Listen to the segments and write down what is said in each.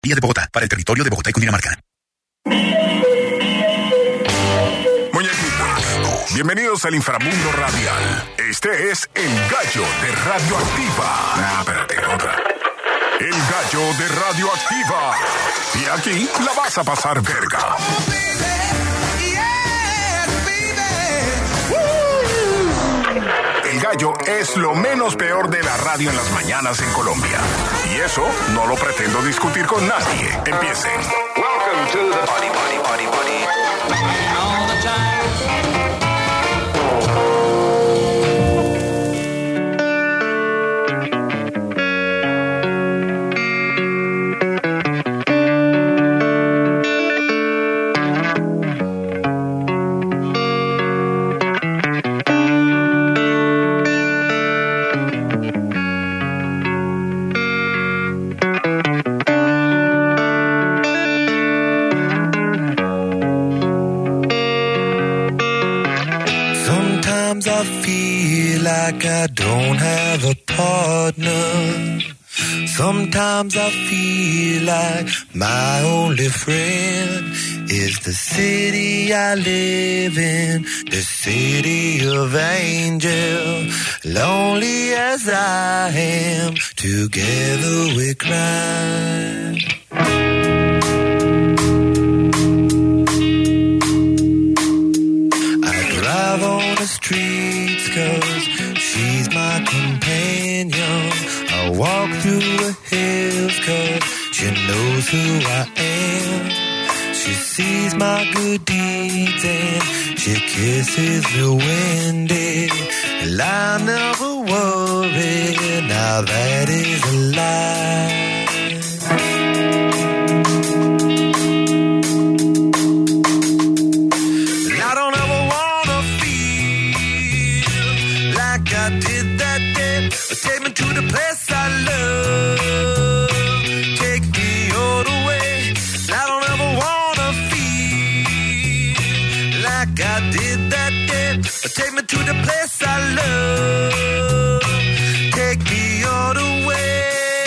Vía de Bogotá, para el territorio de Bogotá y Cundinamarca. Muñequitos, bienvenidos al inframundo radial. Este es El Gallo de Radioactiva. Espérate, otra. El Gallo de Radioactiva. Y aquí la vas a pasar verga. El Gallo es lo menos peor de la radio en las mañanas en Colombia. Y eso no lo pretendo discutir con nadie. Empiecen. Welcome to the party, party, party, party. All the time. I feel like I don't have a partner. Sometimes I feel like my only friend is the city I live in, the city of angel. Lonely as I am, together we cry. Streets, 'cause she's my companion. I walk through the hills 'cause she knows who I am. She sees my good deeds and she kisses me windy. And I never worry, now that is a lie. Take me to the place I love. Take me all the way. I don't ever wanna feel like I did that day. Take me to the place I love. Take me all the way.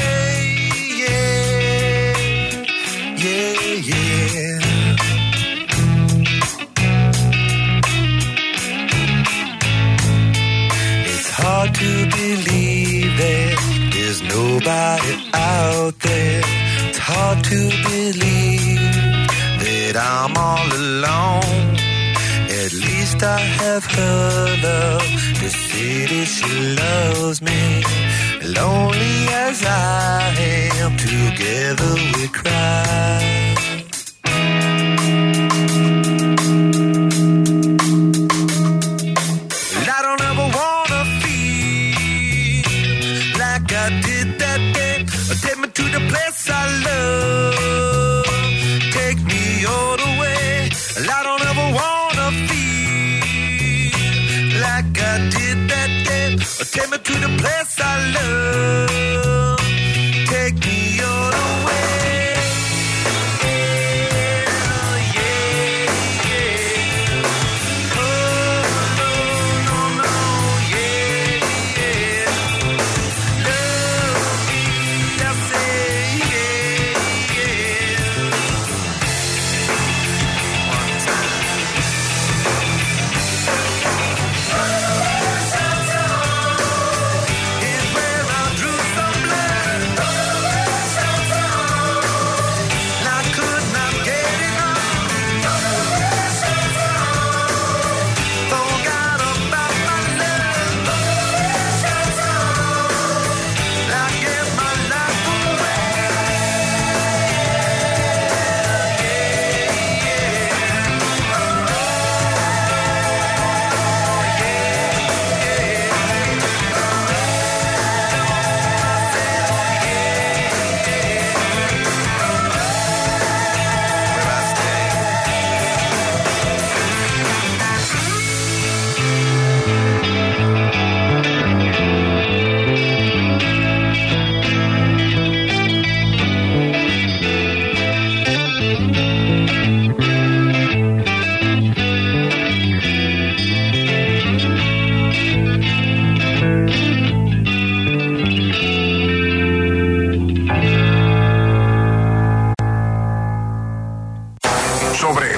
Yeah, yeah, yeah. It's hard to believe that there's nobody out there. It's hard to believe that I'm all alone. At least I have her love. The city, she loves me. Lonely as I am, together we cry. I don't ever wanna feel like I did that day. Take me to the place I love. Take me all the way. I don't ever wanna feel like I did that day. Take me to the place I love. Take me all the way.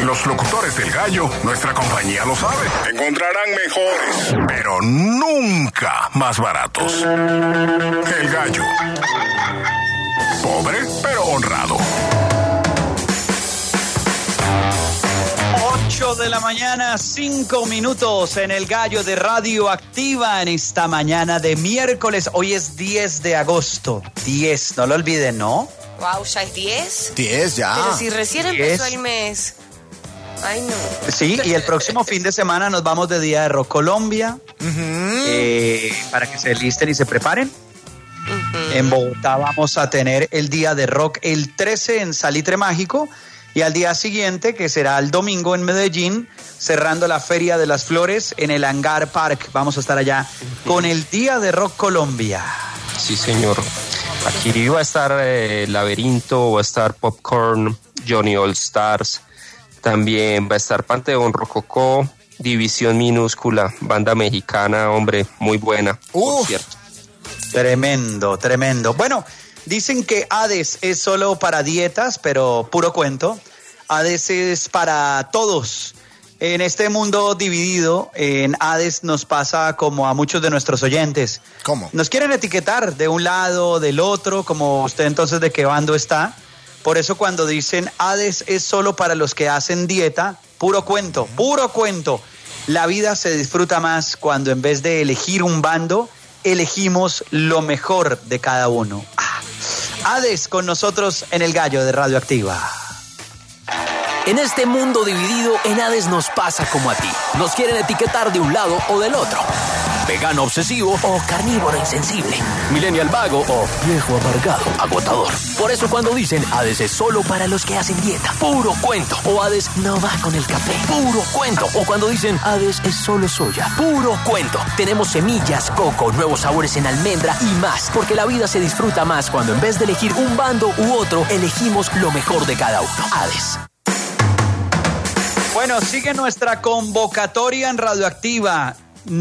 Los locutores del Gallo, nuestra compañía lo sabe. Encontrarán mejores, pero nunca más baratos. El Gallo. Pobre, pero honrado. 8 de la mañana, 5 minutos en el Gallo de Radio Activa en esta mañana de miércoles. Hoy es 10 de agosto. 10, no lo olviden, ¿no? Wow, ¿ya es 10? 10 ya. Pero si recién 10. empezó el mes. Ay, no. Sí, y el próximo fin de semana nos vamos de Día de Rock Colombia. Para que se listen y se preparen. En Bogotá vamos a tener el Día de Rock el 13 en Salitre Mágico. Y al día siguiente, que será el domingo en Medellín, cerrando la Feria de las Flores en el Hangar Park. Vamos a estar allá con el Día de Rock Colombia. Sí, señor. Aquí va a estar Laberinto, va a estar Popcorn, Johnny All Stars. También va a estar Panteón Rococó, División Minúscula, banda mexicana, hombre, muy buena, por cierto. Tremendo, tremendo. Bueno, dicen que Hades es solo para dietas, pero puro cuento. Hades es para todos. En este mundo dividido, en Hades nos pasa como a muchos de nuestros oyentes. ¿Cómo? Nos quieren etiquetar de un lado, del otro, como usted entonces de qué bando está. Por eso cuando dicen Hades es solo para los que hacen dieta, puro cuento, puro cuento. La vida se disfruta más cuando en vez de elegir un bando, elegimos lo mejor de cada uno. Hades con nosotros en el Gallo de Radioactiva. En este mundo dividido, en Hades nos pasa como a ti. Nos quieren etiquetar de un lado o del otro. Vegano obsesivo o carnívoro insensible. Millennial vago o viejo amargado, agotador. Por eso cuando dicen Hades es solo para los que hacen dieta, puro cuento. O Hades no va con el café, puro cuento. O cuando dicen Hades es solo soya, puro cuento. Tenemos semillas, coco, nuevos sabores en almendra y más. Porque la vida se disfruta más cuando en vez de elegir un bando u otro, elegimos lo mejor de cada uno. Hades. Bueno, sigue nuestra convocatoria en Radioactiva.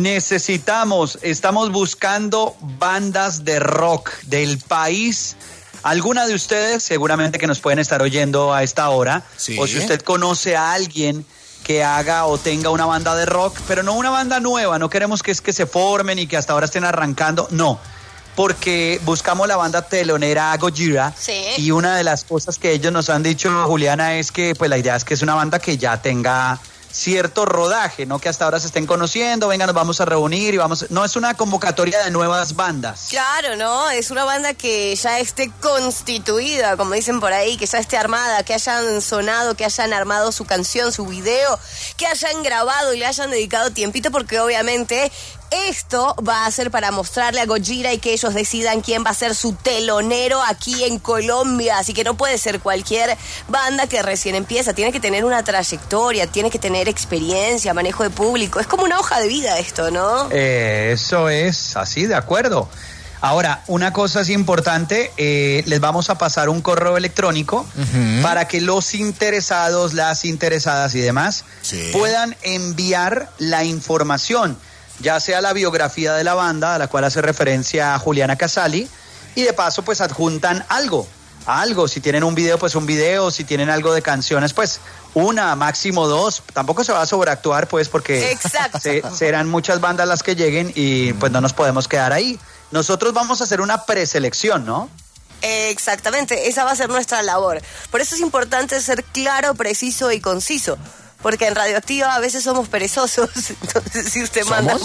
Estamos buscando bandas de rock del país. Alguna de ustedes seguramente que nos pueden estar oyendo a esta hora. Sí. O si usted conoce a alguien que haga o tenga una banda de rock, pero no una banda nueva. No queremos que se formen y que hasta ahora estén arrancando. No, porque buscamos la banda telonera Gojira. Sí. Y una de las cosas que ellos nos han dicho, Juliana, es que pues la idea es que es una banda que ya tenga cierto rodaje, no que hasta ahora se estén conociendo, venga, nos vamos a reunir y vamos... No es una convocatoria de nuevas bandas. Claro, ¿no? Es una banda que ya esté constituida, como dicen por ahí, que ya esté armada, que hayan sonado, que hayan armado su canción, su video, que hayan grabado y le hayan dedicado tiempito, porque obviamente esto va a ser para mostrarle a Gojira y que ellos decidan quién va a ser su telonero aquí en Colombia. Así que no puede ser cualquier banda que recién empieza. Tiene que tener una trayectoria, tiene que tener experiencia, manejo de público. Es como una hoja de vida esto, ¿no? Eso es así, de acuerdo. Ahora, una cosa es importante, les vamos a pasar un correo electrónico para que los interesados, las interesadas y demás puedan enviar la información, ya sea la biografía de la banda, a la cual hace referencia a Juliana Casali, y de paso pues adjuntan algo, si tienen un video, pues un video, si tienen algo de canciones, pues una, máximo dos, tampoco se va a sobreactuar pues porque serán muchas bandas las que lleguen y pues no nos podemos quedar ahí. Nosotros vamos a hacer una preselección, ¿no? Exactamente, esa va a ser nuestra labor. Por eso es importante ser claro, preciso y conciso. Porque en Radioactiva a veces somos perezosos. Entonces, si usted manda...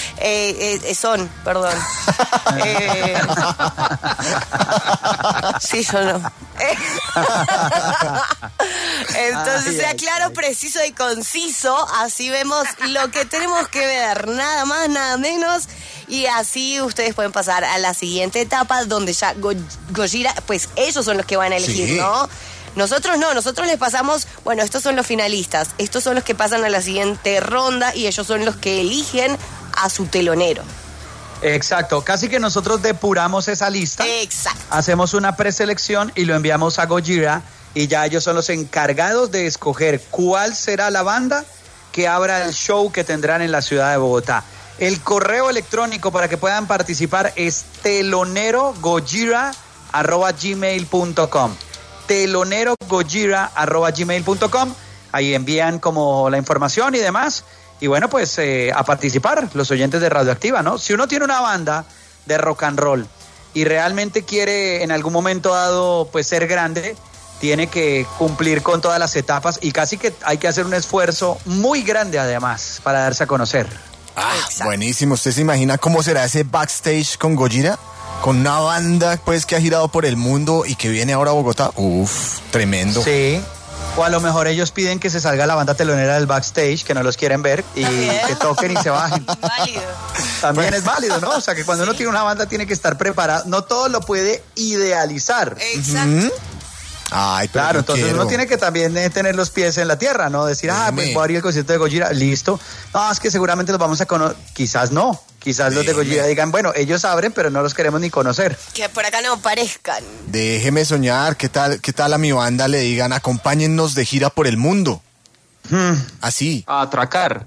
perdón. Sí, yo no. Entonces, sea claro, preciso y conciso. Así vemos lo que tenemos que ver. Nada más, nada menos. Y así ustedes pueden pasar a la siguiente etapa, donde ya Gojira, pues ellos son los que van a elegir, ¿no? Nosotros no, nosotros les pasamos, bueno, estos son los finalistas, estos son los que pasan a la siguiente ronda y ellos son los que eligen a su telonero. Exacto, casi que nosotros depuramos esa lista. Exacto. Hacemos una preselección y lo enviamos a Gojira y ya ellos son los encargados de escoger cuál será la banda que abra el show que tendrán en la ciudad de Bogotá. El correo electrónico para que puedan participar es telonerogojira@gmail.com. telonerogojira@gmail.com. Ahí envían como la información y demás. Y bueno, pues a participar los oyentes de Radioactiva, ¿no? Si uno tiene una banda de rock and roll y realmente quiere en algún momento dado pues ser grande, tiene que cumplir con todas las etapas y casi que hay que hacer un esfuerzo muy grande además para darse a conocer. Buenísimo. ¿Usted se imagina cómo será ese backstage con Gojira? Con una banda pues que ha girado por el mundo y que viene ahora a Bogotá. Uf, tremendo. Sí. O a lo mejor ellos piden que se salga la banda telonera del backstage, que no los quieren ver, y que toquen y se bajen. Válido. También es válido, ¿no? O sea, que cuando uno tiene una banda tiene que estar preparado. No todo lo puede idealizar. Exacto. Ay, pero claro, yo entonces quiero. uno tiene que también tener los pies en la tierra, ¿no? Decir, pues voy a abrir el concierto de Gojira, listo. No, es que seguramente los vamos a conocer. Quizás no. Quizás los de Gojira digan, bueno, ellos abren, pero no los queremos ni conocer. Que por acá no parezcan. Déjeme soñar. ¿Qué tal a mi banda le digan, acompáñennos de gira por el mundo? Así. A atracar.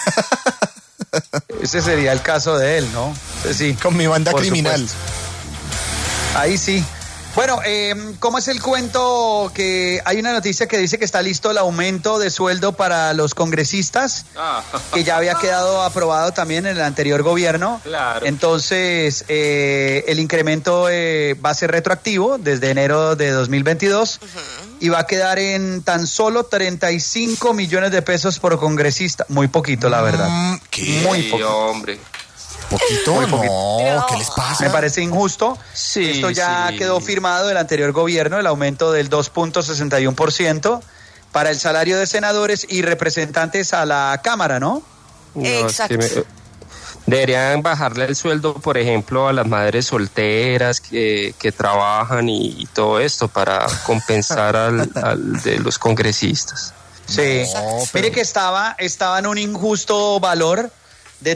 Ese sería el caso de él, ¿no? Sí. Con mi banda por criminal. supuesto. Ahí sí. Bueno, ¿cómo es el cuento? Que hay una noticia que dice que está listo el aumento de sueldo para los congresistas, que ya había quedado aprobado también en el anterior gobierno. Claro. Entonces, el incremento va a ser retroactivo desde enero de 2022 y va a quedar en tan solo 35 millones de pesos por congresista. Muy poquito, la verdad. ¿Qué? Muy Sí, poquito. hombre. ¿Poquito? No, Pero- ¿qué les pasa? Me parece injusto. Sí, Esto ya sí. quedó firmado del anterior gobierno, el aumento del 2.61% para el salario de senadores y representantes a la Cámara, ¿no? No, es Exacto. que deberían bajarle el sueldo, por ejemplo, a las madres solteras que trabajan y todo esto para compensar al de los congresistas. Sí. No, Mire que estaba en un injusto valor de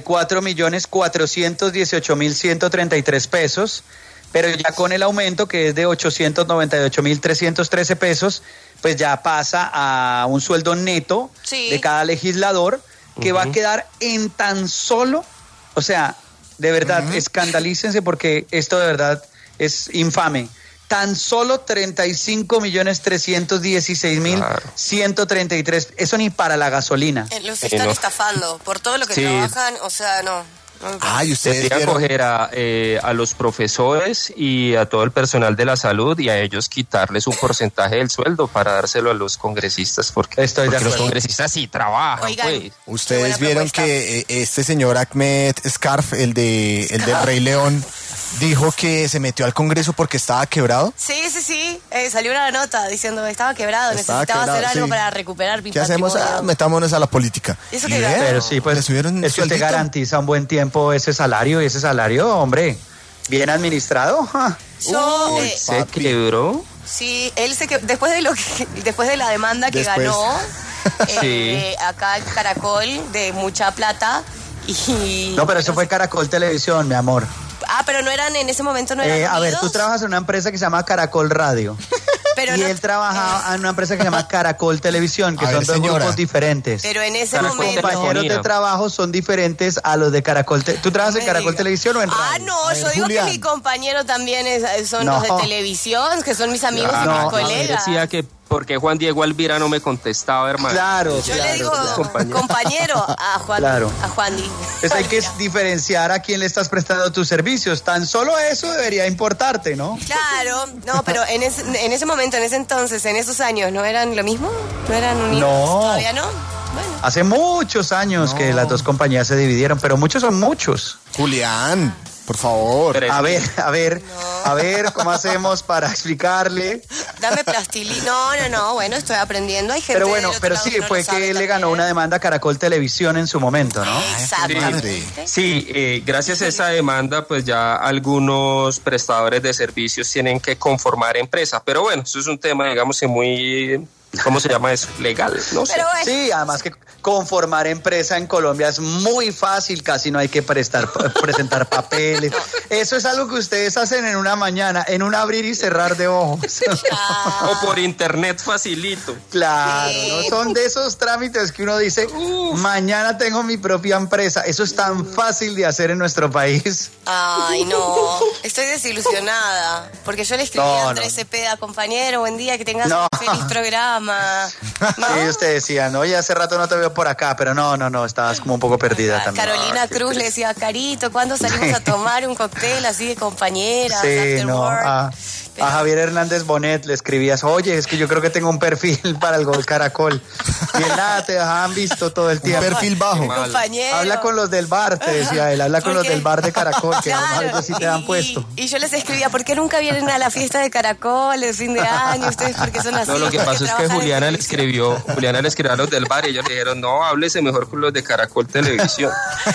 34.418.133 pesos, pero ya con el aumento que es de 898.313 pesos, pues ya pasa a un sueldo neto Sí. de cada legislador que va a quedar en tan solo, o sea, de verdad, escandalícense porque esto de verdad es infame. Tan solo 35.316.133. Eso ni para la gasolina. Los están no. estafando por todo lo que Sí. trabajan, o sea, no. Ay, ustedes Deberían vieron. coger a los profesores y a todo el personal de la salud y a ellos quitarles un porcentaje del sueldo para dárselo a los congresistas, porque Estoy de los acuerdo. congresistas sí trabajan, Oigan, pues. Qué Ustedes buena vieron propuesta. que este señor Ahmed Scarf, el del Rey León, dijo que se metió al Congreso porque estaba quebrado. Sí. Salió una nota diciendo que estaba quebrado, Estaba necesitaba hacer quebrado, algo sí. para recuperar mi ¿Qué hacemos? patrimonio. Metámonos a la política. ¿Eso Y qué vea, gana? Pero sí, pues le subieron es que usted sueldito. garantiza un buen tiempo ese salario, y ese salario, hombre, bien administrado. Yo, Se papi. quebró. sí, él se que después de la demanda que Después. ganó Sí. acá en Caracol de mucha plata y No, pero eso fue Caracol Televisión, mi amor. pero no eran en ese momento no eran A ver, unidos, tú trabajas en una empresa que se llama Caracol Radio. pero y no- él trabajaba en una empresa que se llama Caracol Televisión, que A son ver, dos señora. grupos diferentes. pero en ese Caracol momento Compañeros de Telefonía. trabajo son diferentes a los de Caracol. ¿Tú trabajas en me Caracol diga. Televisión o en radio? No, A ver, yo digo Julián. que mi compañero también son No. los de televisión, que son mis amigos y No, mis colegas. Decía que porque Juan Diego Alvira no me contestaba, hermano. Claro, Yo claro, le digo claro. compañero a Juan, Claro. a Juan Di. Entonces hay que diferenciar a quién le estás prestando tus servicios. Tan solo eso debería importarte, ¿no? Claro, no, pero en ese momento, en ese entonces, en esos años, ¿no eran lo mismo? ¿No eran unidos? No. ¿Todavía no? Bueno. Hace muchos años que las dos compañías se dividieron, pero muchos son muchos. Julián, por favor. Pero- A ver, ¿cómo hacemos para explicarle? Dame plastilina. No, bueno, estoy aprendiendo. Hay gente Pero del bueno, otro pero lado sí, que no fue lo sabe que le ganó también. una demanda a Caracol Televisión en su momento, ¿no? Exactamente. Sí, gracias a esa demanda, pues ya algunos prestadores de servicios tienen que conformar empresa. Pero bueno, eso es un tema, digamos, que muy, ¿cómo se llama eso? Legal, no sé. Pero bueno, Sí, además que conformar empresa en Colombia es muy fácil, casi no hay que presentar papeles. Eso es algo que ustedes hacen en una mañana, en un abrir y cerrar de ojos. O por internet facilito. Claro, no son de esos trámites que uno dice, mañana tengo mi propia empresa. Eso es tan fácil de hacer en nuestro país. Ay, no, estoy desilusionada, porque yo le escribí a No, Andrés no. Cepeda, compañero, buen día, que tengas No. un feliz programa. ¿No? Sí, usted decía, no, ya hace rato no te veo por acá, pero no, estabas como un poco perdida también. Carolina qué Cruz le triste. decía, Carito, ¿cuándo salimos a tomar un cóctel así de compañeras? Sí, after no, work? a Pero- Javier Hernández Bonet le escribías, oye, es que yo creo que tengo un perfil para el Gol Caracol. Y él nada, te dejaban visto todo el Un tiempo. perfil bajo. Compañero. Habla con los del bar, te decía él, habla con los Porque- del bar de Caracol, que Claro, algo sí te han puesto. Y yo les escribía, ¿por qué nunca vienen a la fiesta de Caracol, el fin de año? Ustedes, porque son así. No, lo que porque pasó es que trabajan en Juliana le televisión. escribió a los del bar y ellos le dijeron, no, háblese mejor con los de Caracol Televisión.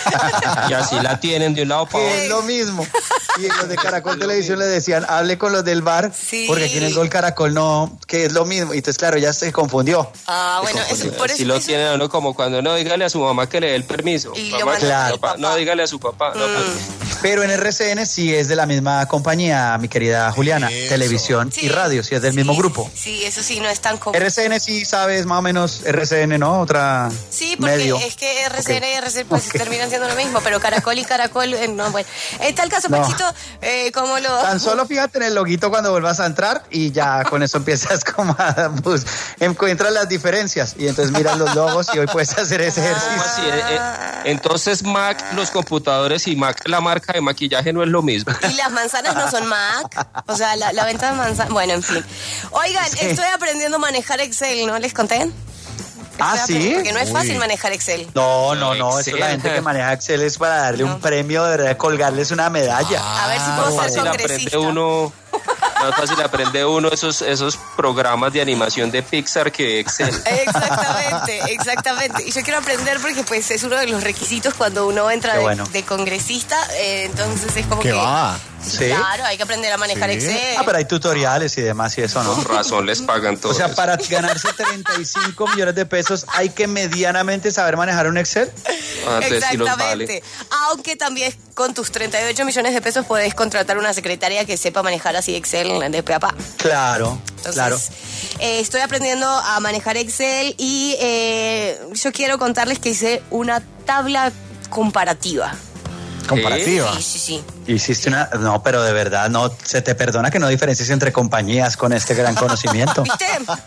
Y así la tienen de un lado para Que otro. es lo mismo. Y los de Caracol Televisión le decían, hable con los del bar, Sí. porque aquí en el Gol Caracol no, que es lo mismo. Y entonces, claro, ya se confundió. Ah, bueno, eso, por eso. Así lo eso- tienen a uno como cuando no, dígale a su mamá que le dé el permiso. Y lo Mamá, manda que al su papá. papá. No, dígale a su papá. No, pues, Pero en RCN sí es de la misma compañía, mi querida Juliana. Eso. Televisión Sí, y radio, sí es del mismo sí, grupo. Sí, eso sí, no es tan común. RCN sí sabes más o menos, RCN, ¿no? Otra Sí, porque medio. es que RCN y RCN pues Ok. terminan siendo lo mismo, pero Caracol y Caracol, no, bueno. En tal caso, No. Pachito, ¿cómo lo...? Tan solo fíjate en el loguito cuando vuelvas a entrar y ya con eso empiezas como a encuentras las diferencias y entonces miras los logos y hoy puedes hacer ese ¿cómo ejercicio. así? Entonces Mac, los computadores y Mac, la marca de maquillaje no es lo mismo. Y las manzanas no son Mac, o sea, la venta de manzanas, bueno, en fin. Oigan, estoy aprendiendo a manejar Excel, ¿no les conté? Ah, Estoy ¿sí? Porque no es fácil manejar Excel. No, eso Excel. la gente que maneja Excel es para darle No. un premio, de verdad, colgarles una medalla. A ver si puedo ser Fácil congresista. aprende uno, más fácil aprende uno esos programas de animación de Pixar que Excel. Exactamente. Y yo quiero aprender porque pues es uno de los requisitos cuando uno entra Qué bueno. de congresista, entonces es como ¿Qué que... va? Sí. Claro, hay que aprender a manejar Sí. Excel. Ah, pero hay tutoriales y demás y eso, ¿no? Con razón les pagan todo O sea, eso. para ganarse 35 millones de pesos hay que medianamente saber manejar un Excel. Antes sí los Exactamente. vale. Aunque también con tus 38 millones de pesos podés contratar una secretaria que sepa manejar así Excel de pe a pa. Claro, Entonces, claro. Estoy aprendiendo a manejar Excel y yo quiero contarles que hice una tabla comparativa. Comparativa. Sí. Hiciste una... No, pero de verdad, no se te perdona que no diferencies entre compañías con este gran conocimiento. ¿Viste?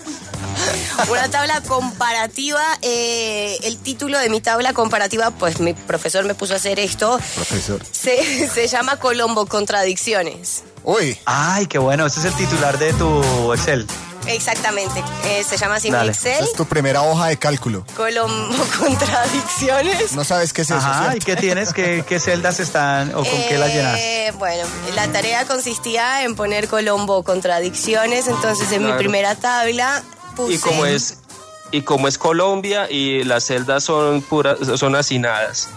Una tabla comparativa. El título de mi tabla comparativa, pues mi profesor me puso a hacer esto. Profesor. Se llama Colombo Contradicciones. Uy. Ay, qué bueno, ese es el titular de tu Excel. Exactamente. Se llama así mi Dale. Excel. Es tu primera hoja de cálculo. Colombo Contradicciones. No sabes qué es eso, Ajá, ¿y ¿cierto? qué tienes? ¿Qué celdas están o con qué las llenas? Bueno, la tarea consistía en poner Colombo Contradicciones. Entonces en mi Claro. primera tabla puse... Y como es Colombia y las celdas son puras, son hacinadas.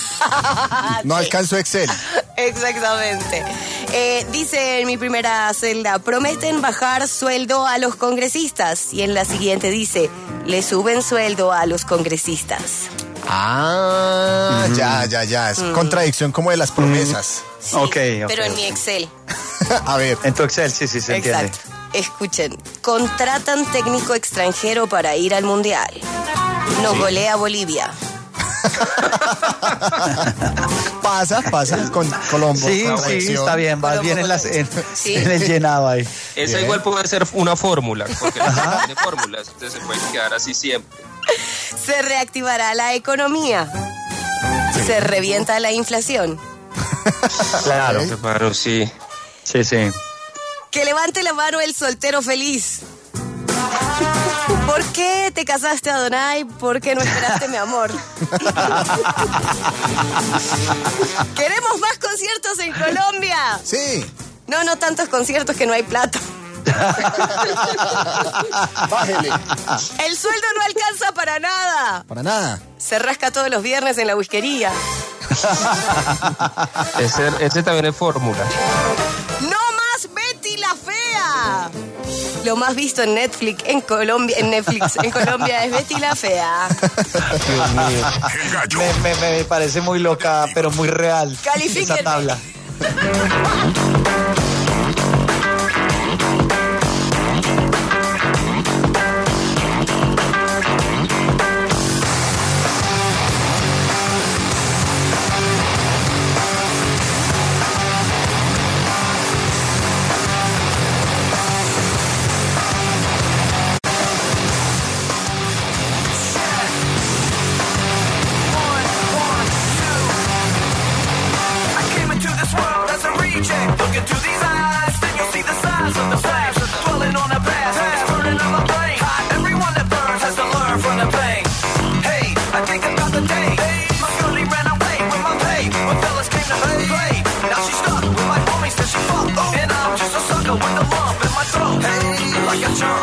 No alcanzo Excel. Exactamente. Dice en mi primera celda, prometen bajar sueldo a los congresistas. Y en la siguiente dice, le suben sueldo a los congresistas. Ah, ya. Es contradicción como de las promesas. Sí, Ok, pero en ok. mi Excel. A ver. En tu Excel, sí, se entiende. Exacto. Escuchen, contratan técnico extranjero para ir al Mundial. Nos golea Bolivia. Pasa con Colombo. Sí, contradicción. está bien, vas Colombo, bien en Sí. en el llenado ahí. Esa Bien. igual puede ser una fórmula, porque no tiene fórmulas, entonces se puede quedar así siempre. Se reactivará la economía. Se revienta la inflación. Claro, Claro, sí. sí. Que levante la mano el soltero feliz. ¿Por qué te casaste, Adonai? ¿Por qué no esperaste, mi amor? Queremos más conciertos en Colombia. Sí. No tantos conciertos que no hay plata. Bájele. El sueldo no alcanza para nada. Para nada. Se rasca todos los viernes en la whiskería. Ese también es fórmula. ¡No más Betty la Fea! Lo más visto en Netflix en Colombia es Betty la Fea. Dios mío. El gallo. Me parece muy loca, pero muy real. Califíquenme. Esa tabla.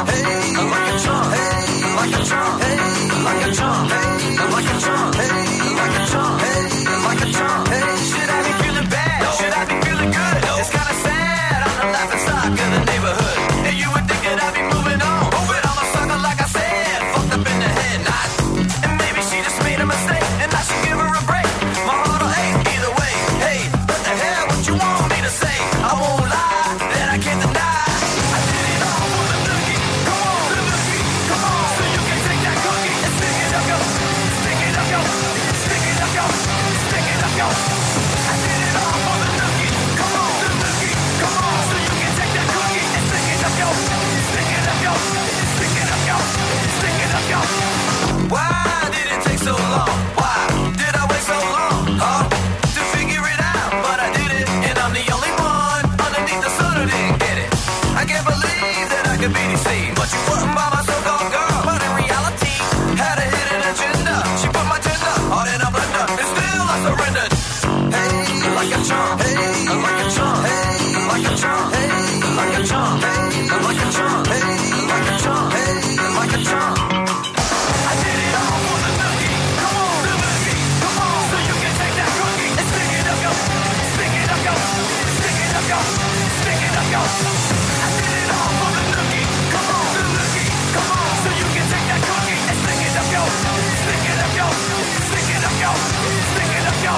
hey, like a charm, hey, like a charm, hey, like a charm, hey, like a charm, hey, like a charm, hey, like a charm, hey. Should I be feeling bad? No. Should I be feeling good? No. It's kinda sad. I'm the laughing stock of the neighborhood, and you would think that I'd be moving on, but I'm a sucker like I said, fucked up in the head, and maybe she just made a mistake, and I should give her a break. My heart'll ache either way. Hey, what the hell? What you want me to say? I won't lie, that I can't deny. I did it all for the nookie. Come on, the nookie. Come on, so you can take that cookie and stick it up, yo. Stick it up, yo. Stick it up, yo. Stick it up, yo. I did it all for the nookie. Come on, the nookie. Come on, so you can take that cookie and stick it up, yo. Stick it up, yo. Stick it up, yo. Stick it up, yo. Why did it take so long? Why did I wait so long? Huh? To figure it out, but I did it, and I'm the only one underneath the sun who didn't get it. I can't believe that I could be deceived, but you wasn't by my so-called girl, but in reality, had a hidden agenda. She put my tender heart in a blender, and still I surrendered. Hey, like a charm, hey, like a charm, hey, like a charm, hey, like a charm, hey, like a charm, hey, like a charm, hey, like a charm. I did it all for the nookie. Come on, the nookie. Come on, so you can take that cookie and stick it up, yo. Stick it up, yo. Stick it up, yo. Stick it up, yo. I did it all for the nookie. Come on, the nookie. Come on, so you can take that cookie and stick it up, yo. Stick it up, yo. Stick it up, yo. Stick it up, yo.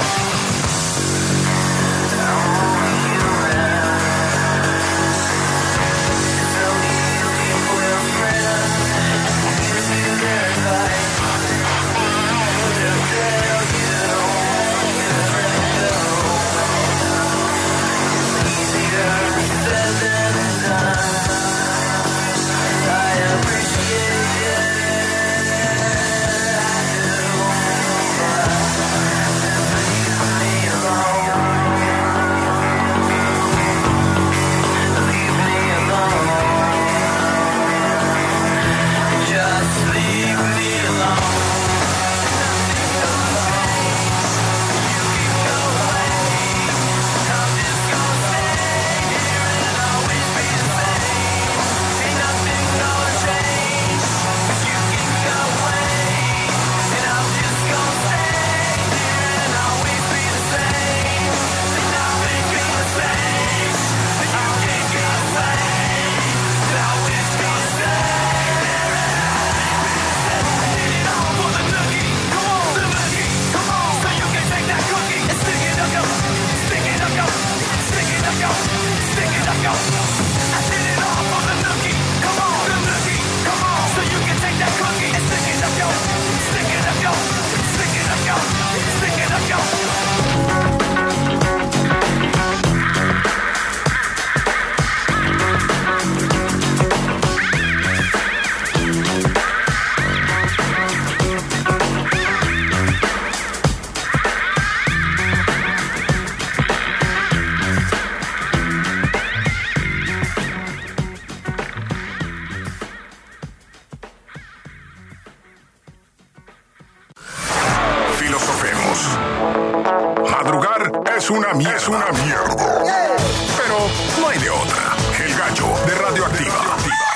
una mierda. Pero no hay de otra. El gallo de Radioactiva.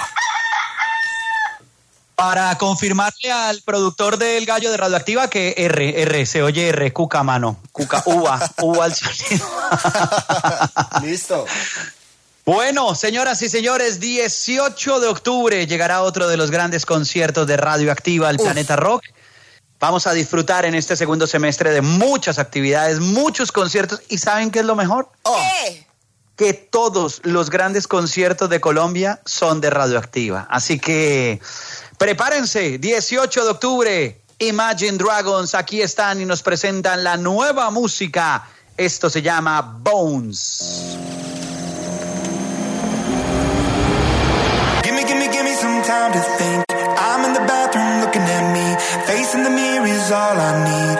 Para confirmarle al productor del gallo de Radioactiva que R, se oye R, cuca, mano. Cuca, uva al sonido. Listo. Bueno, señoras y señores, 18 de octubre llegará otro de los grandes conciertos de Radioactiva, el Planeta Rock. Vamos a disfrutar en este segundo semestre de muchas actividades, muchos conciertos. ¿Y saben qué es lo mejor? ¿Qué? Que todos los grandes conciertos de Colombia son de Radioactiva. Así que prepárense, 18 de octubre, Imagine Dragons, aquí están y nos presentan la nueva música. Esto se llama Bones. Give me some time to think. I'm in the bathroom looking at me. Facing the mirror is all I need.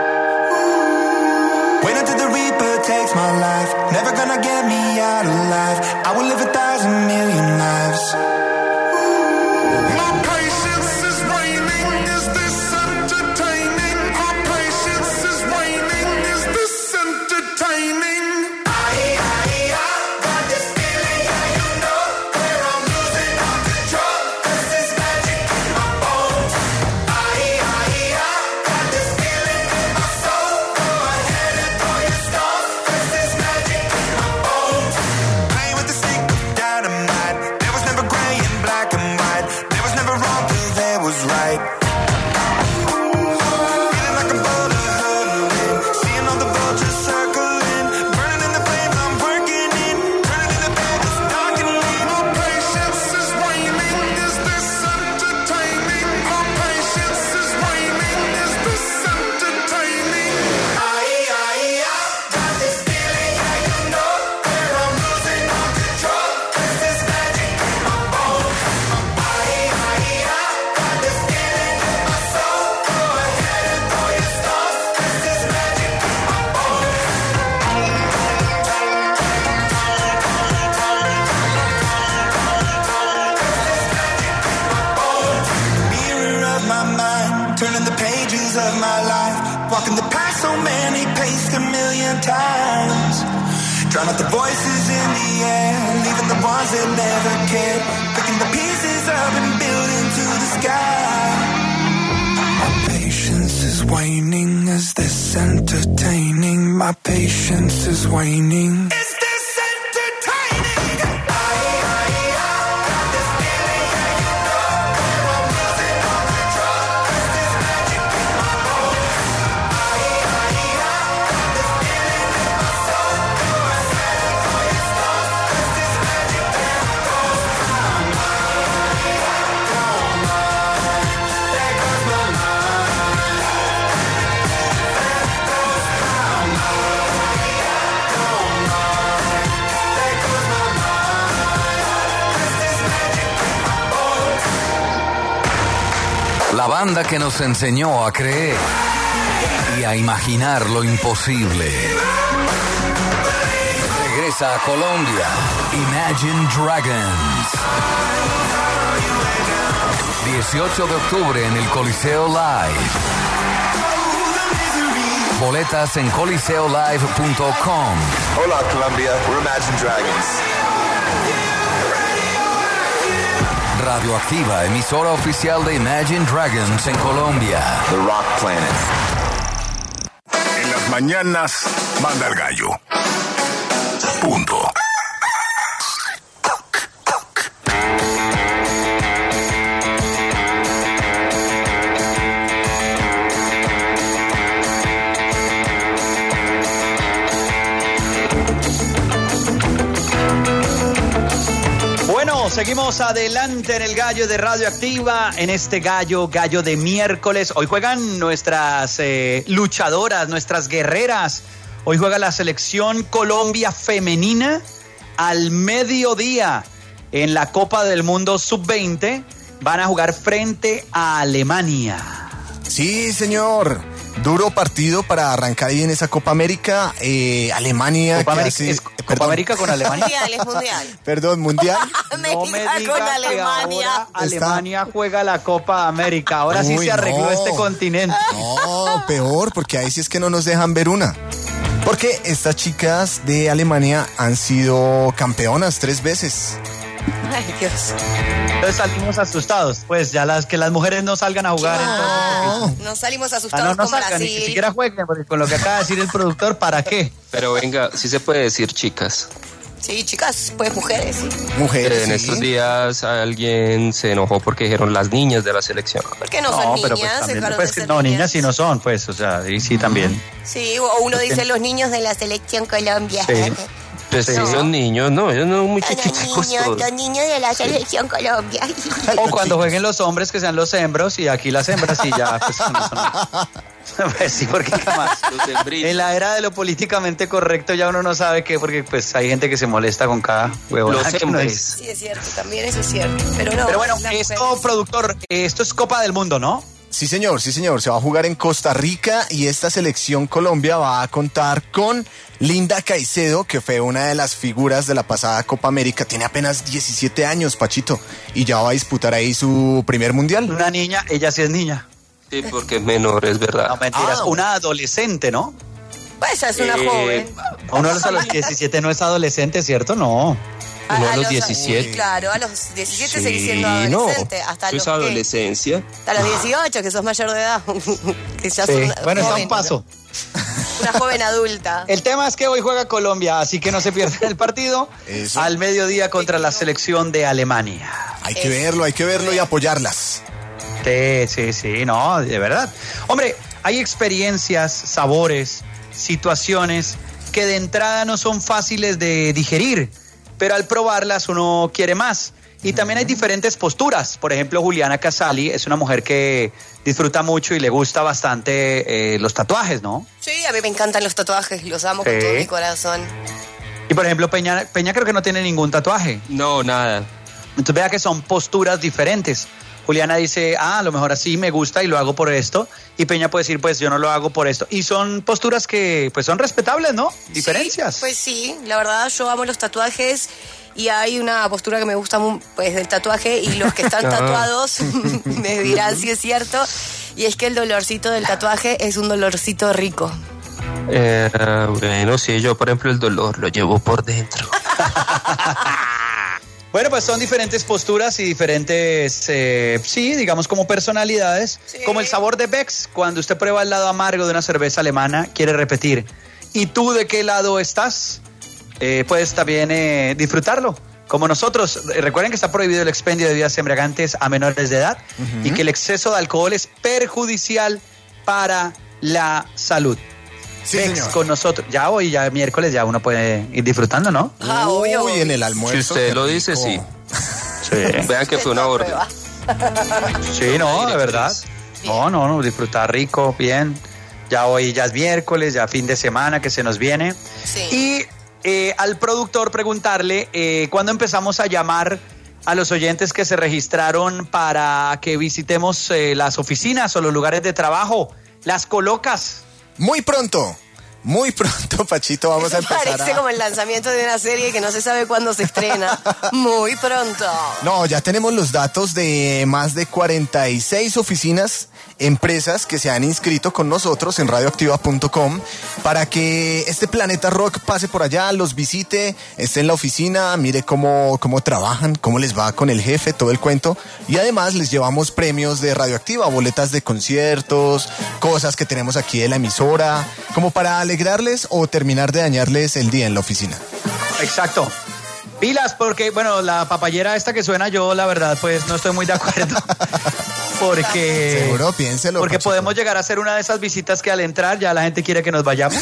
Wait until the Reaper takes my life. Never gonna get me out alive. I will live 1,000 million lives. My patience is waning. Is this entertaining? My patience is waning. Is this entertaining? Got this feeling, yeah, you know, where I'm losing all control. turning the pages of my life, walking the path so many paced a million times. Drown out the voices in the air, leaving the ones that never cared, picking the pieces up and building to the sky. My patience is waning, is this entertaining? My patience is waning. Is this entertaining? Got this feeling, yeah, you know, I'm losing all control. Is this magic in my bones? Got this feeling in my soul. My silence on your stones. Is this magic in my bones? There goes my mind. La banda que nos enseñó a creer y a imaginar lo imposible. Regresa a Colombia, Imagine Dragons. 18 de octubre en el Coliseo Live. Boletas en coliseolive.com. Hola Colombia, we're Imagine Dragons. Radioactiva, emisora oficial de Imagine Dragons en Colombia. The Rock Planet. En las mañanas, manda el gallo. Punto. Bueno, seguimos adelante en el Gallo de Radioactiva, en este gallo de miércoles. Hoy juegan nuestras luchadoras, nuestras guerreras. Hoy juega la selección Colombia femenina al mediodía en la Copa del Mundo Sub-20. Van a jugar frente a Alemania. Sí, señor. Duro partido para arrancar ahí en esa Copa América. Alemania. Copa América, hace, Copa América con Alemania. Mundial, es mundial. Perdón, mundial. No me México diga con que Alemania. ahora Alemania juega la Copa América. Ahora sí Uy, se arregló no. este continente. No, peor, porque ahí sí es que no nos dejan ver una. Porque estas chicas de Alemania han sido campeonas 3 veces. Ay, Dios. Entonces salimos asustados. Pues ya que las mujeres no salgan a jugar. Entonces, Nos salimos asustados no con salgan, ni Brasil. siquiera jueguen, porque con lo que acaba de decir el productor, ¿para qué? Pero venga, sí se puede decir chicas. Sí, chicas, pues mujeres, sí. Mujeres. En sí. estos días alguien se enojó porque dijeron las niñas de la selección. ¿Por qué no son niñas? pero pues también, Dejaron pues, de que ser no, niñas sí no son, pues, o sea, y sí también. Sí, o uno dice los niños de la selección Colombia. Sí. Pues sí, son niños, no, ellos no muy chiquiticos todos. Los niños de la selección Colombia. O cuando jueguen los hombres que sean los hembros y aquí las hembras y ya, pues no son. Pues sí, porque ¿qué más? En la era de lo políticamente correcto ya uno no sabe qué, porque pues hay gente que se molesta con cada huevo. Los hombres. Sí, es cierto, también eso es cierto. Pero no. Pero bueno, las esto, mujeres. productor, esto es Copa del Mundo, ¿no? Sí, señor, sí, señor. Se va a jugar en Costa Rica y esta selección Colombia va a contar con Linda Caicedo, que fue una de las figuras de la pasada Copa América. Tiene apenas 17 años, Pachito, y ya va a disputar ahí su primer mundial. Una niña, ella sí es niña. Sí, porque es menor, es verdad. No, mentiras, Ah, una adolescente, ¿no? Pues es una joven. Uno a los 17 no es adolescente, ¿cierto? No. Uno a los los 17. Claro, a los 17 Sí, sigue siendo no. adolescente. Hasta Pues los adolescencia. hasta los 18, que sos mayor de edad. Que ya Sí. son Bueno, está joven, un paso. Una joven adulta. El tema es que hoy juega Colombia, así que no se pierdan el partido Eso. al mediodía contra la selección de Alemania. Hay que verlo y apoyarlas. Sí, no, de verdad. Hombre, hay experiencias, sabores, situaciones que de entrada no son fáciles de digerir, pero al probarlas uno quiere más. Y también hay diferentes posturas. Por ejemplo, Juliana Casali es una mujer que disfruta mucho y le gusta bastante los tatuajes, ¿no? Sí, a mí me encantan los tatuajes, los amo con Sí. todo mi corazón. Y por ejemplo, Peña creo que no tiene ningún tatuaje. No, nada. Entonces vea que son posturas diferentes. Juliana dice, a lo mejor así me gusta y lo hago por esto. Y Peña puede decir, pues yo no lo hago por esto. Y son posturas que pues son respetables, ¿no? Diferencias. Sí, pues sí, la verdad yo amo los tatuajes y hay una postura que me gusta pues del tatuaje y los que están tatuados me dirán si es cierto. Y es que el dolorcito del tatuaje es un dolorcito rico. Bueno, sí, yo por ejemplo el dolor lo llevo por dentro. Bueno, pues son diferentes posturas y diferentes, sí, digamos como personalidades, sí. Como el sabor de Beck's, cuando usted prueba el lado amargo de una cerveza alemana, quiere repetir. ¿Y tú de qué lado estás? Puedes también disfrutarlo, como nosotros. Recuerden que está prohibido el expendio de bebidas embriagantes a menores de edad y que el exceso de alcohol es perjudicial para la salud. Sí, Beck's con nosotros. Ya hoy, ya miércoles, ya uno puede ir disfrutando, ¿no? Obvio. Uy, en el almuerzo. Si usted lo dice, sí. Vean que fue una orden. Sí, no, de verdad. No, disfrutar rico, bien. Ya hoy ya es miércoles, ya fin de semana que se nos viene. Sí. Y al productor preguntarle cuándo empezamos a llamar a los oyentes que se registraron para que visitemos las oficinas o los lugares de trabajo, las colocas. Muy pronto, Pachito, vamos a empezar. Parece como el lanzamiento de una serie que no se sabe cuándo se estrena. Muy pronto. No, ya tenemos los datos de más de 46 oficinas, empresas que se han inscrito con nosotros en radioactiva.com para que este Planeta Rock pase por allá, los visite, esté en la oficina, mire cómo trabajan, cómo les va con el jefe, todo el cuento. Y además les llevamos premios de Radioactiva, boletas de conciertos, cosas que tenemos aquí de la emisora, como para alegrarles o terminar de dañarles el día en la oficina. Exacto. Pilas, porque, bueno, la papayera esta que suena, yo la verdad, pues no estoy muy de acuerdo. Porque... Seguro, piénselo. Porque Pachito. podemos llegar a hacer una de esas visitas que al entrar ya la gente quiere que nos vayamos.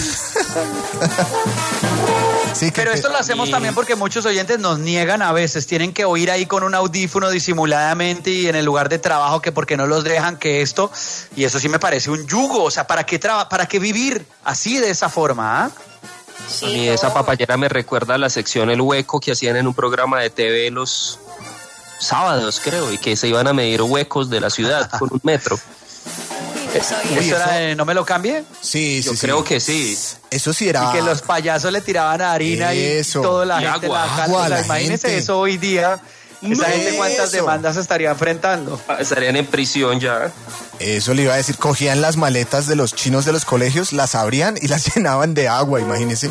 Sí, pero esto lo hacemos también porque muchos oyentes nos niegan a veces. Tienen que oír ahí con un audífono disimuladamente y en el lugar de trabajo que porque no los dejan que esto. Y eso sí me parece un yugo. O sea, ¿para qué vivir así de esa forma? ¿Ah? Sí, a mí esa papayera me recuerda a la sección El Hueco que hacían en un programa de TV los sábados, creo, y que se iban a medir huecos de la ciudad con un metro. ¿Eso era de No Me Lo Cambie? Sí, yo creo que sí. Eso sí era. Y que los payasos le tiraban harina y toda la gente agua, en la casa. O sea, imagínese eso hoy día. Esa gente cuántas demandas estaría enfrentando. Estarían en prisión ya. Eso le iba a decir, cogían las maletas de los chinos de los colegios, las abrían y las llenaban de agua, imagínese.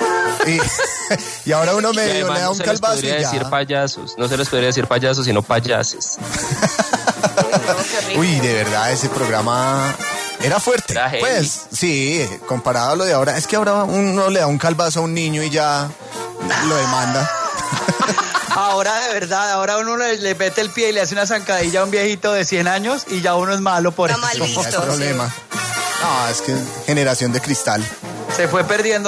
Y ahora uno medio le da un calvazo y ya. No se les podría decir payasos, sino payases. Uy, de verdad, ese programa era fuerte. Era heavy. Pues, sí, comparado a lo de ahora. Es que ahora uno le da un calvazo a un niño y ya lo demanda. Ahora de verdad, ahora uno le mete el pie y le hace una zancadilla a un viejito de 100 años y ya uno es malo por eso. Mal visto, no es problema. No, es que generación de cristal. Se fue perdiendo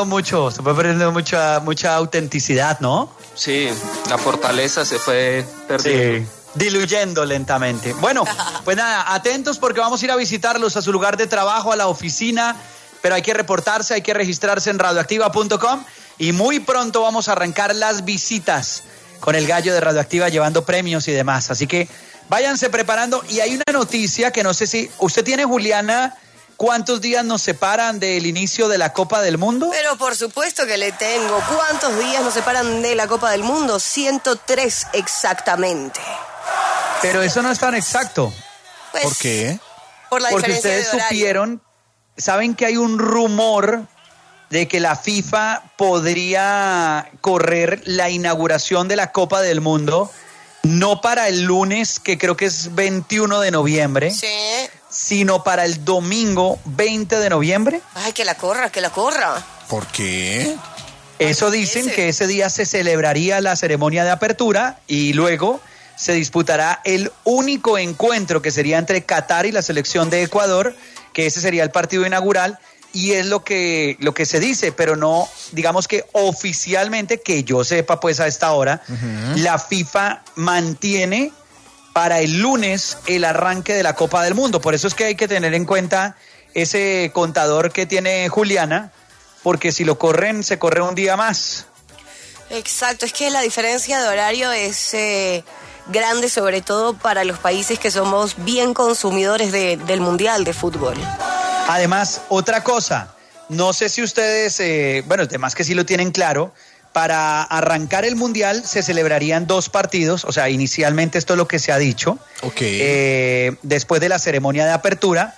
mucha autenticidad, ¿no? Sí, la fortaleza se fue perdiendo. Sí, diluyendo lentamente. Bueno, pues nada, atentos porque vamos a ir a visitarlos a su lugar de trabajo, a la oficina, pero hay que reportarse, hay que registrarse en radioactiva.com y muy pronto vamos a arrancar las visitas con el gallo de Radioactiva llevando premios y demás. Así que váyanse preparando y hay una noticia que no sé si usted tiene, Juliana. ¿Cuántos días nos separan del inicio de la Copa del Mundo? Pero por supuesto que le tengo. ¿Cuántos días nos separan de la Copa del Mundo? 103 exactamente. Pero eso no es tan exacto. Pues, ¿por qué? Por la porque diferencia ustedes de horario. supieron, saben que hay un rumor de que la FIFA podría correr la inauguración de la Copa del Mundo, no para el lunes, que creo que es 21 de noviembre. Sí. Sino para el domingo 20 de noviembre. Ay, que la corra. ¿Por qué? Eso dicen que ese día se celebraría la ceremonia de apertura y luego se disputará el único encuentro que sería entre Qatar y la selección de Ecuador, que ese sería el partido inaugural y es lo que se dice, pero no, digamos que oficialmente, que yo sepa pues a esta hora, la FIFA mantiene para el lunes el arranque de la Copa del Mundo. Por eso es que hay que tener en cuenta ese contador que tiene Juliana, porque si lo corren, se corre un día más. Exacto, es que la diferencia de horario es grande, sobre todo para los países que somos bien consumidores del Mundial de Fútbol. Además, otra cosa, no sé si ustedes, bueno, además que sí lo tienen claro, para arrancar el Mundial se celebrarían 2 partidos, o sea, inicialmente esto es lo que se ha dicho. Ok. Después de la ceremonia de apertura,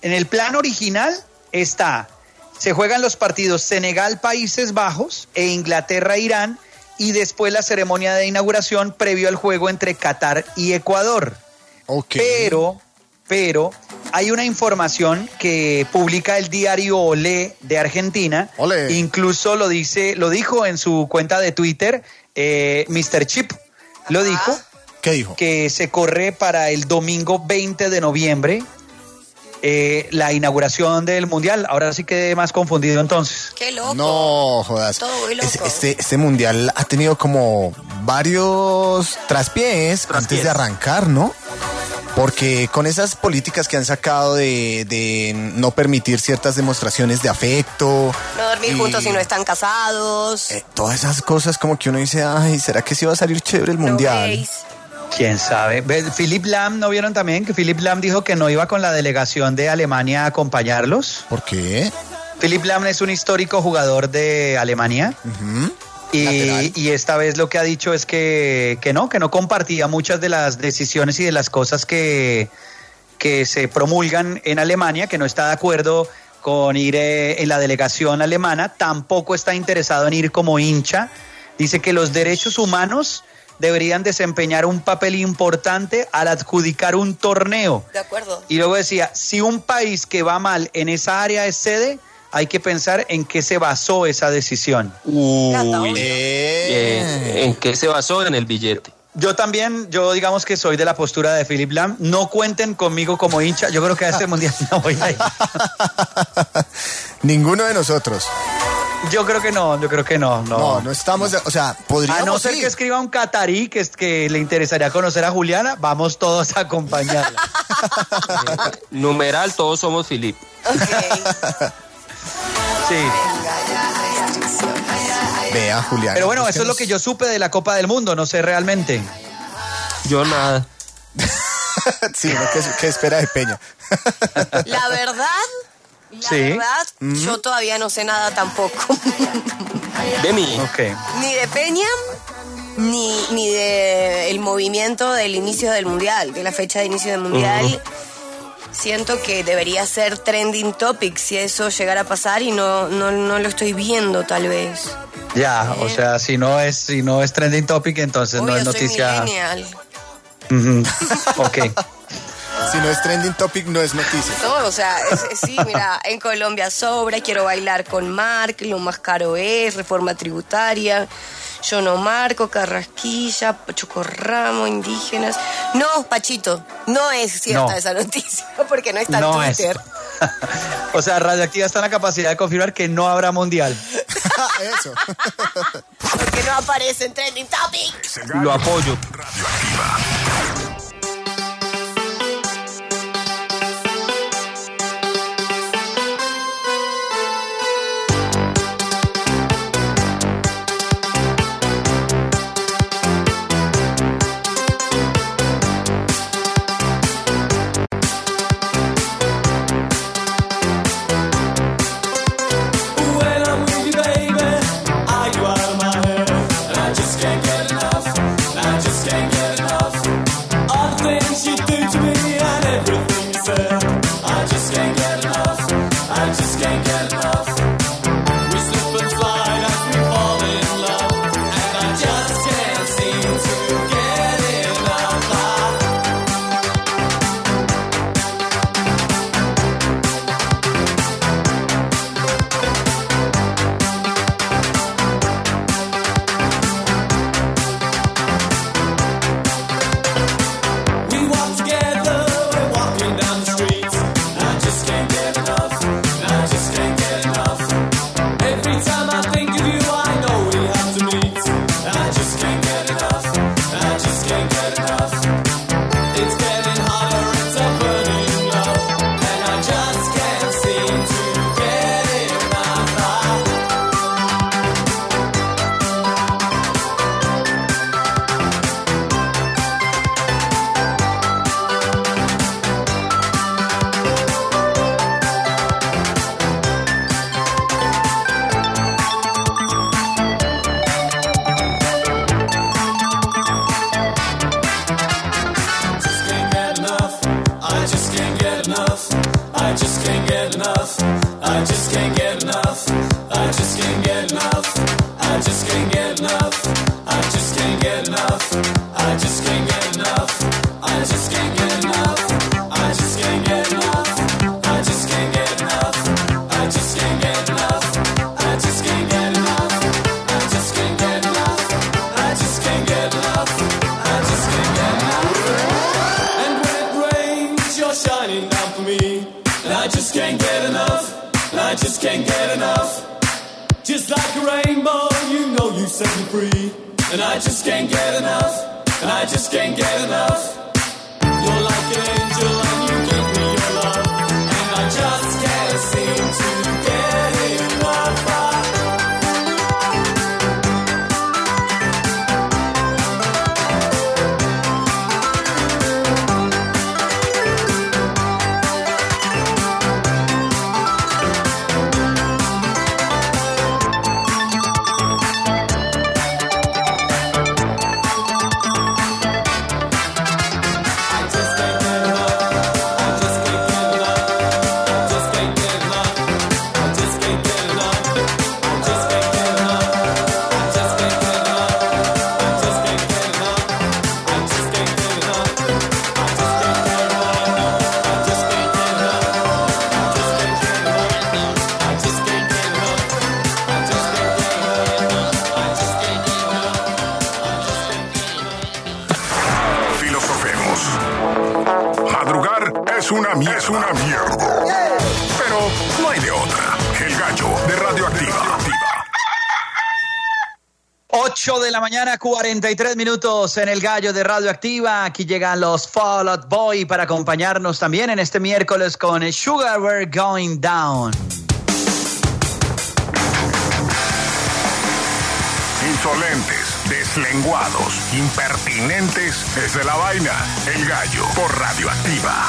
en el plan original se juegan los partidos Senegal-Países Bajos e Inglaterra-Irán y después la ceremonia de inauguración previo al juego entre Qatar y Ecuador. Ok. Pero hay una información que publica el diario Olé de Argentina. Olé. Incluso lo dijo en su cuenta de Twitter, Mr. Chip. Lo dijo. ¿Qué dijo? Que se corre para el domingo 20 de noviembre la inauguración del Mundial. Ahora sí quedé más confundido entonces. ¡Qué loco! No, jodas. Todo muy loco. Este Mundial ha tenido como varios traspiés antes de arrancar, ¿no? Porque con esas políticas que han sacado de no permitir ciertas demostraciones de afecto. No dormir juntos si no están casados. Todas esas cosas como que uno dice, ay, ¿será que sí va a salir chévere el Mundial? ¿Quién sabe? Philip Lahm, ¿no vieron también que Philip Lahm dijo que no iba con la delegación de Alemania a acompañarlos? ¿Por qué? Philip Lahm es un histórico jugador de Alemania. Uh-huh. Y esta vez lo que ha dicho es que no compartía muchas de las decisiones y de las cosas que se promulgan en Alemania, que no está de acuerdo con ir en la delegación alemana, tampoco está interesado en ir como hincha. Dice que los derechos humanos deberían desempeñar un papel importante al adjudicar un torneo. De acuerdo. Y luego decía, si un país que va mal en esa área es sede, hay que pensar en qué se basó esa decisión. ¿En qué se basó? En el billete. Yo digamos que soy de la postura de Philip Lahm. No cuenten conmigo como hincha. Yo creo que a este mundial no voy a ir. Ninguno de nosotros. Yo creo que no. No estamos, o sea, podríamos a no ser ir. que escriba un catarí que le interesaría conocer a Juliana, vamos todos a acompañarla. Numeral, todos somos Philip. Sí. Vea, Julián. Pero bueno, eso es lo que yo supe de la Copa del Mundo, no sé realmente. Yo nada. Sí, ¿no? ¿Qué espera de Peña? La verdad, yo todavía no sé nada tampoco. De mí. Okay. Ni de Peña, ni de el movimiento del inicio del Mundial, de la fecha de inicio del Mundial. Siento que debería ser trending topic si eso llegara a pasar y no lo estoy viendo tal vez. Ya, o sea, si no es trending topic, entonces no es noticia. Soy millennial. Ok. Si no es trending topic, no es noticia. No, o sea, sí, mira, en Colombia sobra, quiero bailar con Marc, lo más caro es, reforma tributaria, yo no marco, Carrasquilla, Chocorramo, indígenas. No, Pachito, no es cierta esa noticia, porque no está en Twitter. O sea, Radioactiva está en la capacidad de confirmar que no habrá mundial. Eso. Porque no aparece en trending topic. Lo apoyo. Radioactiva. I I just can't get enough. I just can't get enough. I just can't get enough. I just can't get enough. I just can't get enough. I just can't get enough. I just can't get enough. I just can't get enough. I just can't get enough. I just can't get enough. I just can't get enough. I just can't get enough. I just can't get enough. I just can't get enough. And when it rains, you're shining down for me. And I just can't get enough. And I just can't get enough. Just like a rainbow, you know you set me free. And I just can't get enough. And I just can't get enough. You're like an angel and you give me your love. And I just can't seem to get enough. Es una mierda. Pero no hay de otra. El Gallo de Radioactiva. 8 de la mañana, 43 minutos en el Gallo de Radioactiva. Aquí llegan los Fall Out Boy para acompañarnos también en este miércoles con Sugar We're Going Down. Insolentes, deslenguados, impertinentes, es de la vaina. El Gallo por Radioactiva.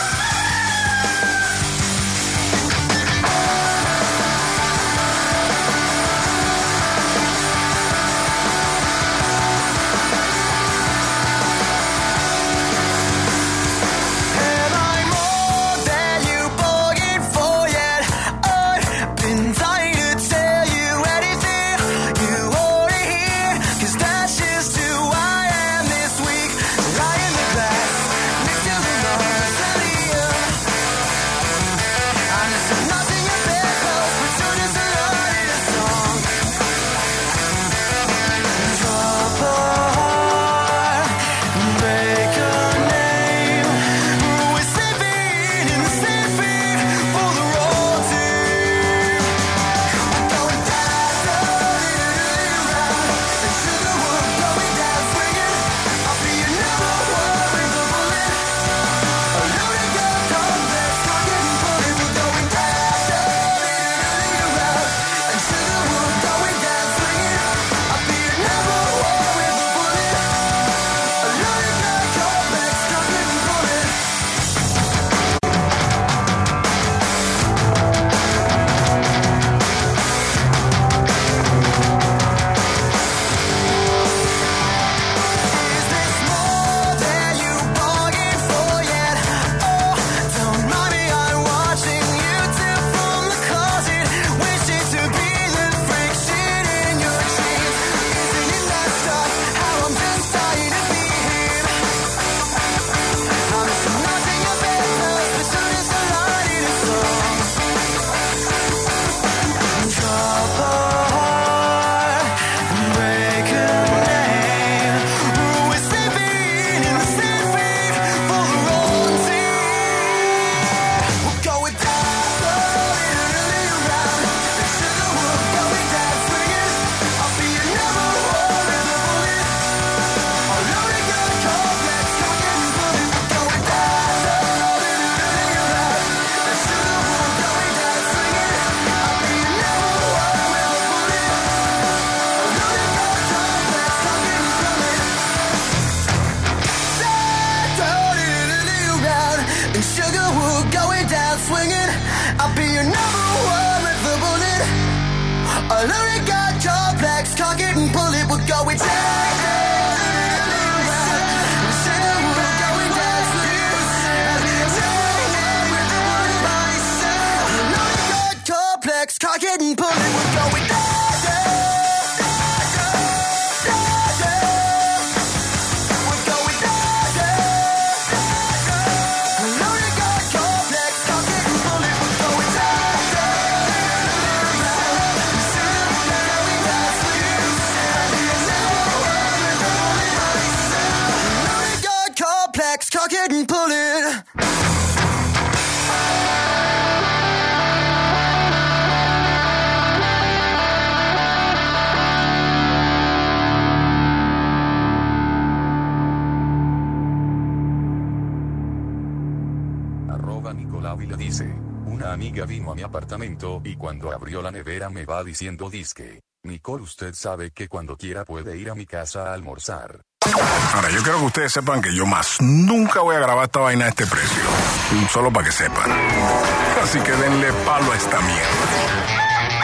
@Nicolau y le dice: una amiga vino a mi apartamento y cuando abrió la nevera me va diciendo disque: Nicole, usted sabe que cuando quiera puede ir a mi casa a almorzar. Ahora, yo quiero que ustedes sepan que yo más nunca voy a grabar esta vaina a este precio. Solo para que sepan. Así que denle palo a esta mierda.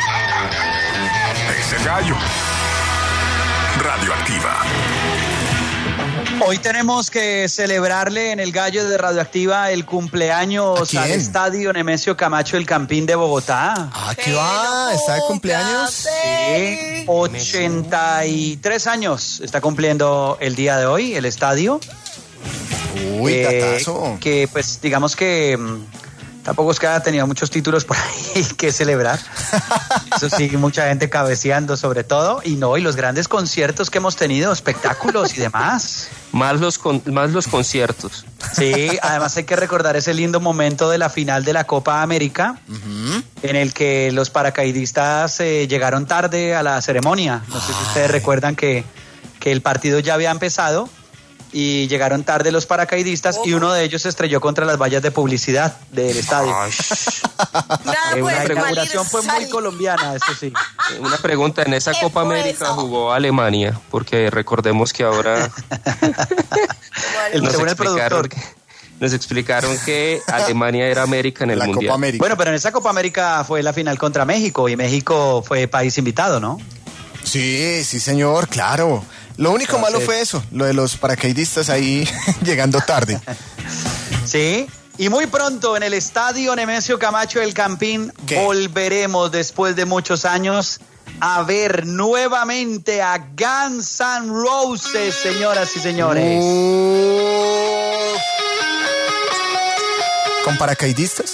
Ese gallo. Radioactiva. Hoy tenemos que celebrarle en el Gallo de Radioactiva el cumpleaños al Estadio Nemesio Camacho El Campín de Bogotá. Ah, ¿qué va? ¿Está de cumpleaños? Sí, 83 años está cumpliendo el día de hoy el estadio. Uy, datazo. Que pues digamos que tampoco es que haya tenido muchos títulos por ahí que celebrar. Eso sí, mucha gente cabeceando sobre todo. Y los grandes conciertos que hemos tenido, espectáculos y demás. Más los conciertos. Sí, además hay que recordar ese lindo momento de la final de la Copa América, en el que los paracaidistas llegaron tarde a la ceremonia. No sé si ustedes recuerdan que el partido ya había empezado y llegaron tarde los paracaidistas y uno de ellos se estrelló contra las vallas de publicidad del estadio. La inauguración fue muy colombiana, eso sí. Una pregunta, en esa Copa América jugó Alemania, porque recordemos que ahora nos explicaron que Alemania era América en el Mundial. Copa América. Bueno, pero en esa Copa América fue la final contra México y México fue país invitado, ¿no? Sí, señor, claro. Lo único malo fue eso, lo de los paracaidistas ahí llegando tarde. Sí, y muy pronto en el Estadio Nemesio Camacho El Campín volveremos después de muchos años a ver nuevamente a Guns N' Roses, señoras y señores. ¿Con paracaidistas?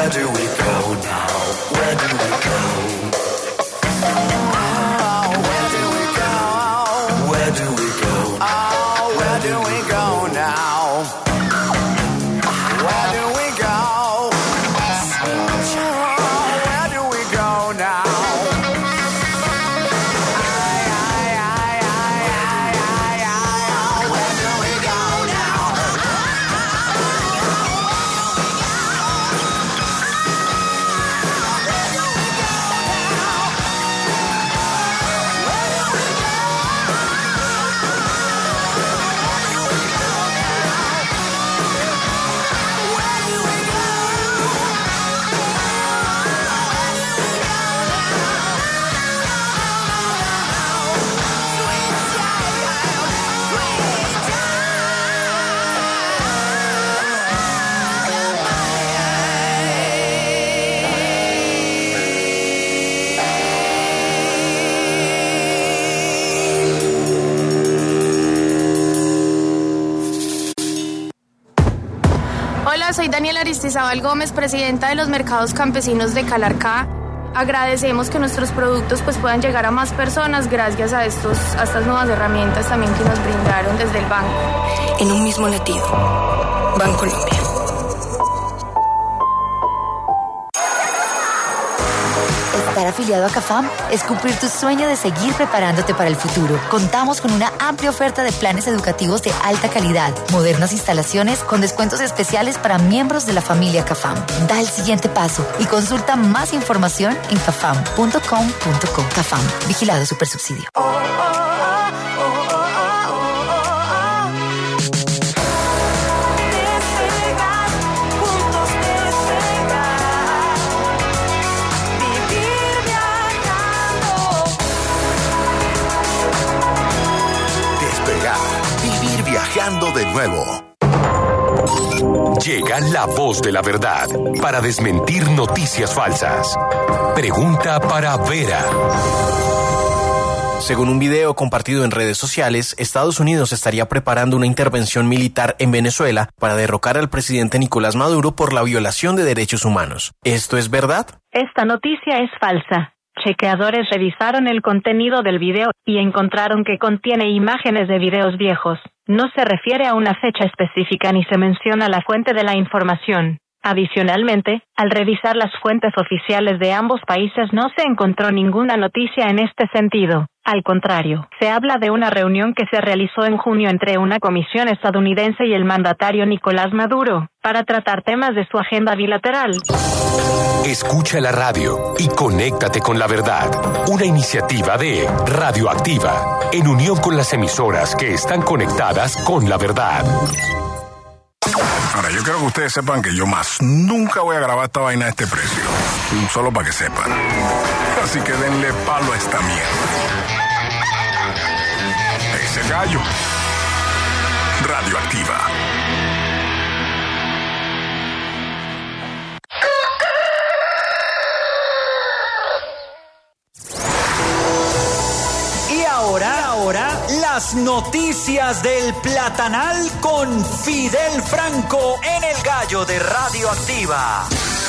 Where do we go now? Where do we go? Oh, where do we go? Where do we go? Oh, where do we go now? Where do we go? Where do we go now? Hola, soy Daniela Aristizábal Gómez, presidenta de los mercados campesinos de Calarcá. Agradecemos que nuestros productos puedan llegar a más personas gracias a estas nuevas herramientas también que nos brindaron desde el banco. En un mismo latido, Bancolombia. Estar afiliado a CAFAM es cumplir tu sueño de seguir preparándote para el futuro. Contamos con una amplia oferta de planes educativos de alta calidad, modernas instalaciones con descuentos especiales para miembros de la familia CAFAM. Da el siguiente paso y consulta más información en cafam.com.co. CAFAM, vigilado Supersubsidio. Viajando de nuevo. Llega la voz de la verdad para desmentir noticias falsas. Pregunta para Vera. Según un video compartido en redes sociales, Estados Unidos estaría preparando una intervención militar en Venezuela para derrocar al presidente Nicolás Maduro por la violación de derechos humanos. ¿Esto es verdad? Esta noticia es falsa. Chequeadores revisaron el contenido del video y encontraron que contiene imágenes de videos viejos. No se refiere a una fecha específica ni se menciona la fuente de la información. Adicionalmente, al revisar las fuentes oficiales de ambos países no se encontró ninguna noticia en este sentido. Al contrario, se habla de una reunión que se realizó en junio entre una comisión estadounidense y el mandatario Nicolás Maduro, para tratar temas de su agenda bilateral. Escucha la radio y conéctate con la verdad. Una iniciativa de Radioactiva, en unión con las emisoras que están conectadas con la verdad. Ahora, yo quiero que ustedes sepan que yo más nunca voy a grabar esta vaina a este precio. Solo para que sepan. Así que denle palo a esta mierda. Ese gallo. Radioactiva. Ahora, las noticias del Platanal con Fidel Franco en el Gallo de Radioactiva.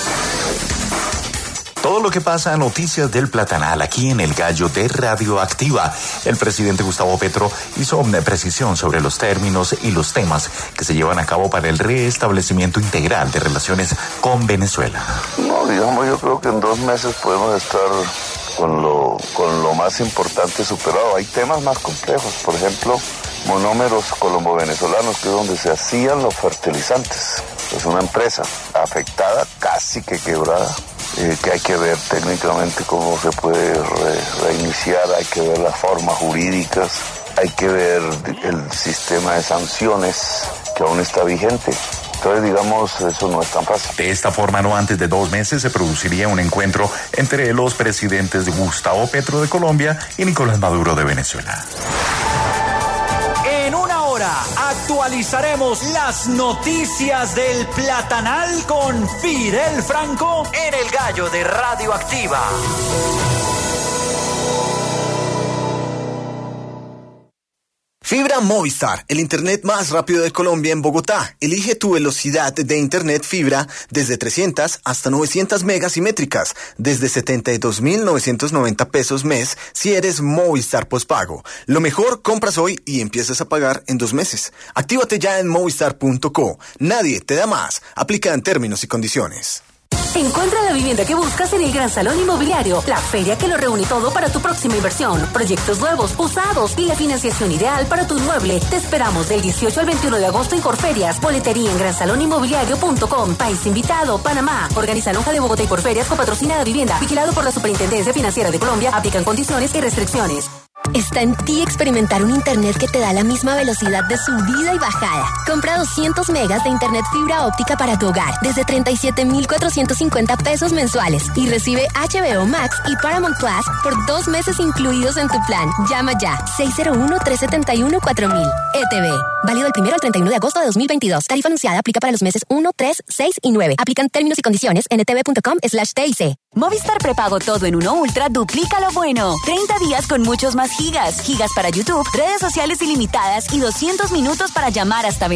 Todo lo que pasa, noticias del Platanal, aquí en el Gallo de Radioactiva. El presidente Gustavo Petro hizo una precisión sobre los términos y los temas que se llevan a cabo para el restablecimiento integral de relaciones con Venezuela. No, digamos, yo creo que en 2 meses podemos estar con lo más importante superado. Hay temas más complejos, por ejemplo, monómeros colombo-venezolanos, que es donde se hacían los fertilizantes. Es una empresa afectada, casi que quebrada, que hay que ver técnicamente cómo se puede reiniciar, hay que ver las formas jurídicas, hay que ver el sistema de sanciones que aún está vigente. Entonces, digamos, eso no es tan fácil. De esta forma, no antes de 2 meses se produciría un encuentro entre los presidentes Gustavo Petro de Colombia y Nicolás Maduro de Venezuela. En una hora actualizaremos las noticias del Platanal con Fidel Franco en el Gallo de Radioactiva. Fibra Movistar, el internet más rápido de Colombia en Bogotá. Elige tu velocidad de internet fibra desde 300 hasta 900 megasimétricas, desde 72.990 pesos mes si eres Movistar postpago. Lo mejor, compras hoy y empiezas a pagar en 2 meses. Actívate ya en movistar.co. Nadie te da más. Aplica en términos y condiciones. Encuentra la vivienda que buscas en el Gran Salón Inmobiliario, la feria que lo reúne todo para tu próxima inversión, proyectos nuevos, usados y la financiación ideal para tu inmueble. Te esperamos del 18 al 21 de agosto en Corferias, boletería en gransalóninmobiliario.com. País invitado, Panamá. Organiza Lonja de Bogotá y Corferias con patrocinada vivienda, vigilado por la Superintendencia Financiera de Colombia. Aplican condiciones y restricciones. Está en ti experimentar un internet que te da la misma velocidad de subida y bajada. Compra 200 megas de internet fibra óptica para tu hogar desde 37,450 pesos mensuales y recibe HBO Max y Paramount Plus por 2 meses incluidos en tu plan. Llama ya 601-371-4000. ETV. Válido del 1 al 31 de agosto de 2022. Tarifa anunciada aplica para los meses 1, 3, 6 y 9. Aplican términos y condiciones en etv.com/TIC. Movistar Prepago Todo en Uno Ultra duplica lo bueno. 30 días con muchos más gigas. Gigas para YouTube, redes sociales ilimitadas y 200 minutos para llamar hasta